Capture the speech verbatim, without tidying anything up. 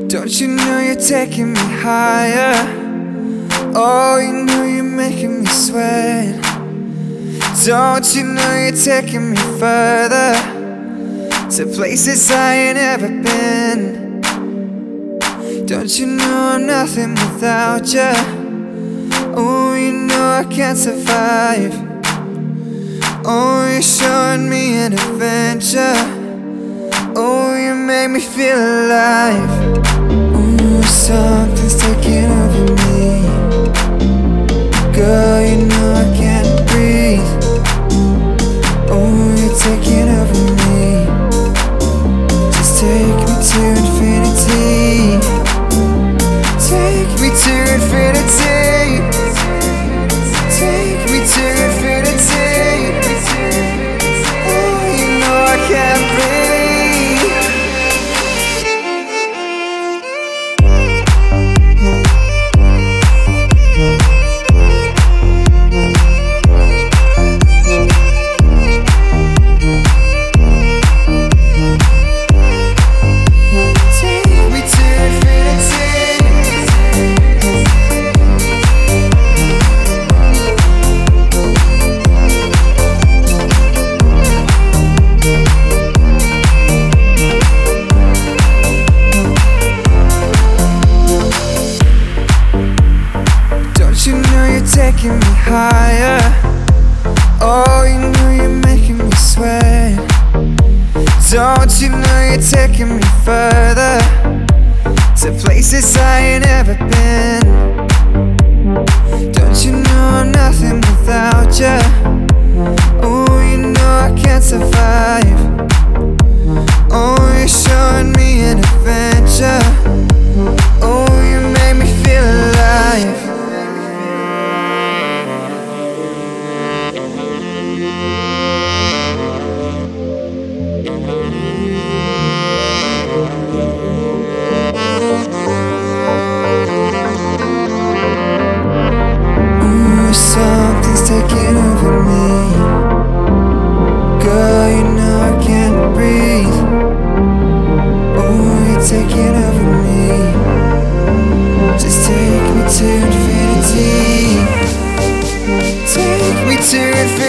Don't you know you're taking me higher? Oh, you know you're making me sweat. Don't you know you're taking me further, to places I ain't ever been. Don't you know I'm nothing without you? Oh, you know I can't survive. Oh, you're showing me an adventure. Oh, you make me feel alive. Ooh, something's taking over me. Girl, you know I can't breathe. Oh, you're taking over me. Just take me to infinity. Take me to infinity. Take me to infinity. Oh, you know I can't breathe. Taking me higher. Oh, you know you're making me sweat. Don't you know you're taking me further, to places I ain't ever been. Don't you know I'm nothing without you? Oh, you know I can't survive. Oh, you're showing me an adventure. Oh, you make me feel alive. Ooh, something's taking over me. Girl, you know I can't breathe. Oh, you're taking over me. Just take me to infinity. Take me to infinity.